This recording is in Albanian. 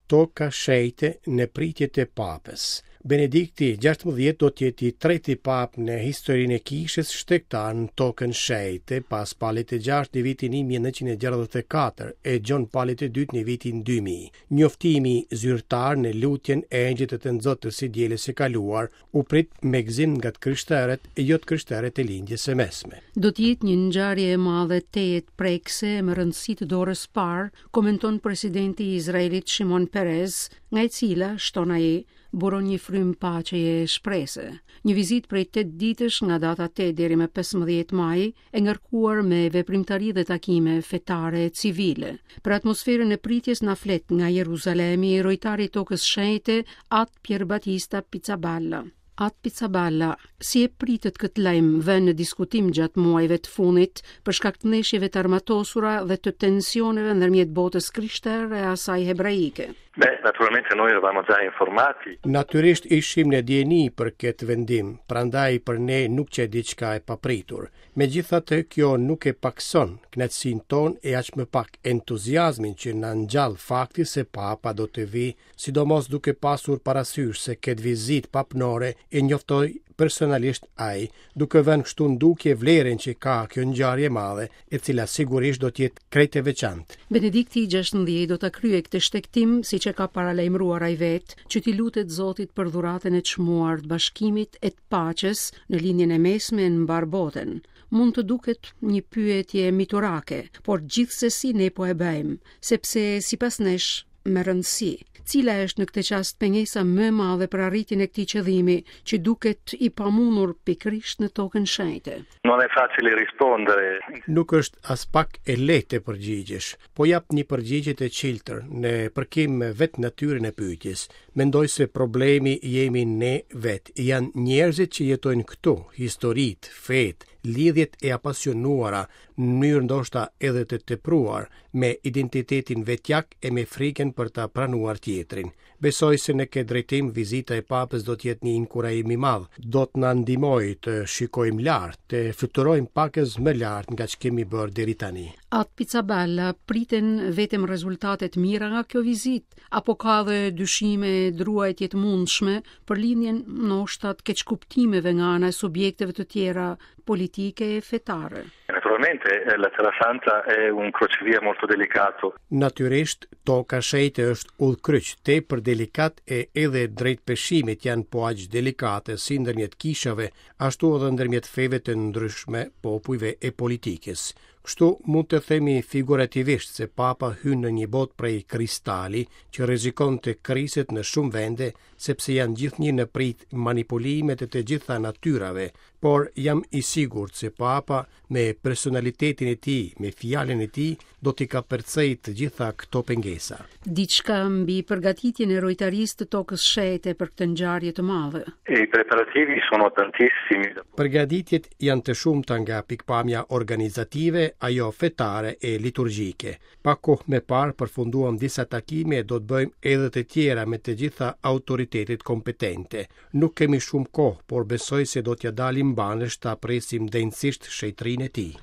Toka shejte në pritjet e papës. Benedikti 16 do t'jeti treti pap në historinë e kishës shtektar në tokën shejte pas Palit e 6 në vitin 1964 e Gjon Palit e 2 në vitin 2000. Njoftimi zyrtar në lutjen e engjëjt të Nxotës së dielës së kaluar u prit me gëzim nga të krishterët e jo të krishterët e lindjes së mesme. Do t'jetë një ngjarje e madhe tejet prekse me rëndësi të dorës parë, komenton presidenti i Izraelit Shimon Peres, nga e cila, shton ai, buron një frym paqeje shprese. Një vizitë prej 8 ditësh nga data 8 deri më 15 maj e ngarkuar me veprimtari dhe takime fetare civile. Për atmosferën e pritjes na flet nga Jeruzalemi rojtari i tokës shenjte At Pier Battista Pizzaballa. At Pizzaballa, si e pritet këtë lajm vënë në diskutim gjatë muajve të fundit për shkak të ndeshjeve të armatosura dhe të tensioneve ndërmjet botës krishtere e asaj hebraike? Naturalmente noi eravamo già informati. Natyrisht ishim në dieni për këtë vendim, prandaj për ne nuk që diçka e papritur. Megjithatë, kjo nuk e pakson kënaqësinë tonë e aq më pak entuziazmin që na ngjall fakti se papa do të vi, sidomos duke pasur parasysh se këtë vizitë papnore e njoftoi personalisht ai, duke vënë kështu ndukje vlerën që ka kjo ngjarje madhe, e cila sigurisht do të jetë krejt e veçantë. Benedikti 16 do ta kryejë këtë shtektim, siç e ka paralajmëruar ai vet, që t'i lutet Zotit për dhuratën e çmuar të bashkimit e të paqes në linjën e mesme në mbar botën. Mund të duket një pyetje miturake, por gjithsesi ne po e bëjmë, sepse sipas nesh me rëndësi. Cila është në këtë çast pengesa më e madhe për arritjen e këtij qëllimi që duket i pamundur pikërisht në tokën shenjte? Non è facile rispondere. Nuk është as pak e lehtë të përgjigjesh, po jap një përgjigje të çiltër në përkim me vetë natyrën e pyetjes. Mendoj se problemi jemi ne vetë. Janë njerëzit që jetojnë këtu, historitë, fetë, lidhjet e apasionuara, në mënyrë ndoshta edhe të tepruar, me identitetin vetjak e me frikën për ta pranuar tjetrin. Besoj se në këtë drejtim vizita e papës do të jetë një inkurajim i madh. Do të na ndihmojë të shikojmë lart, të fluturojmë pakës më lart nga që kemi bërë deri tani. At Pizzaballa, priten vetëm rezultate të mira nga kjo vizitë, apo ka dhe dyshime druajtje të mundshme për lidhjen ndoshta të keqkuptimeve nga ana e subjekteve të tjera politike e fetare? Naturalmente la Terra Santa è un crocevia molto delicato. Natyrisht, toka shejte është udhkryq tepër delikat e edhe drejt peshimit janë po aq delikate si ndërmjet kishave, ashtu edhe ndërmjet feve të ndryshme, popujve e politikës. Kështu mund të themi figurativisht se papa hyn në një botë prej kristali që rrezikon të kriset në shumë vende sepse janë gjithnjë në prit manipulimet e të gjitha natyrave, por jam i sigurt se papa me personalitetin e tij, me fjalën e tij, do t'i kapërcejë të gjitha këto pengesa. Diçka mbi përgatitjen e rojtarisë të tokës shenjte për këtë ngjarje të madhe. I preparativi sono tantissimi. Përgatitjet janë të shumta nga pikpamja organizative, ajo fetare e liturgjike. Pa kohë më parë përfunduam disa takime e do të bëjmë edhe të tjera me të gjitha autoritetet kompetente. Nuk kemi shumë kohë, por besoj se do t'ja dalim banësh ta presim denjësisht shejtrinë e tij.